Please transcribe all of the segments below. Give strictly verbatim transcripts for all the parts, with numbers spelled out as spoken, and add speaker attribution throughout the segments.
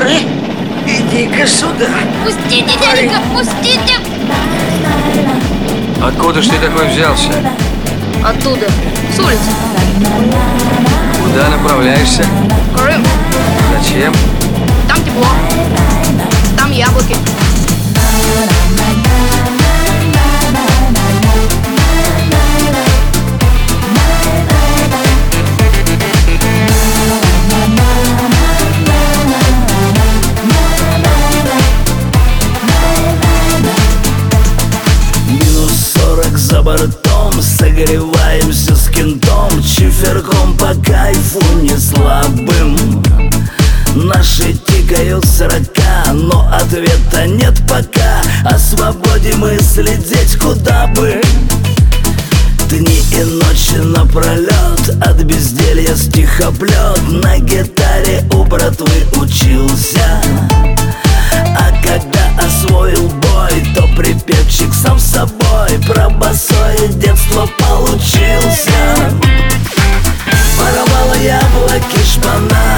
Speaker 1: Помидоры, иди-ка сюда.
Speaker 2: Пустите, дяденька, пустите!
Speaker 3: Откуда ж ты такой взялся?
Speaker 2: Оттуда, с улицы.
Speaker 3: Куда направляешься?
Speaker 2: Крым.
Speaker 3: Зачем?
Speaker 2: Там тепло. Там яблоки.
Speaker 4: За бортом согреваемся с кентом, чиферком по кайфу не слабым. Наши тикают сорока, но ответа нет пока. О свободе мысли деть куда бы. Дни и ночи напролет, от безделья стихоплет. На гитаре у братвы учился, а когда освоил бой, то припевчик сам собой. Про босое детство получился. Воровала яблоки шпана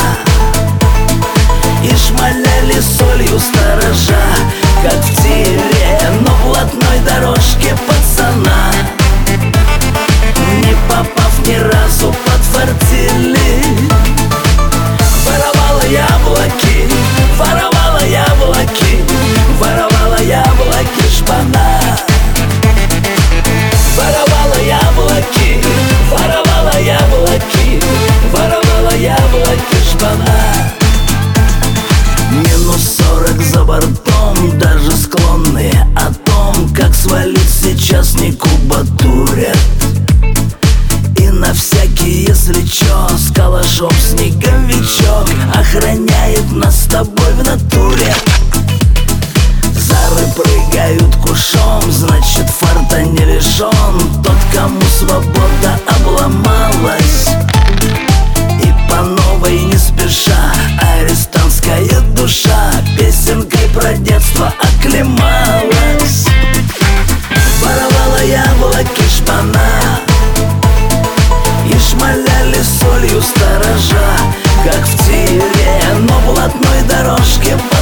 Speaker 4: и шмаляли солью сторожа, как в тире, но в блатной дорожке пацана. Не попав ни разу, подфартили. Воровала яблоки, воровала яблоки, воровала яблоки шпана. Воровала яблоки, воровала яблоки, воровала яблоки шпана. Минус сорок за бортом, даже склонные о том, как свалить сейчас не кубатурят. И на всякий, если чё, с калашом снеговичок охраняет нас с тобой в натуре. Зары прыгают кушом, значит фарта не лишен тот, кому свобода обломалась. И по новой не спеша арестантская душа песенкой про детство оклемалась. Воровала яблоки шпана и шмаляли солью сторожа, как в тире, но в блатной дорожке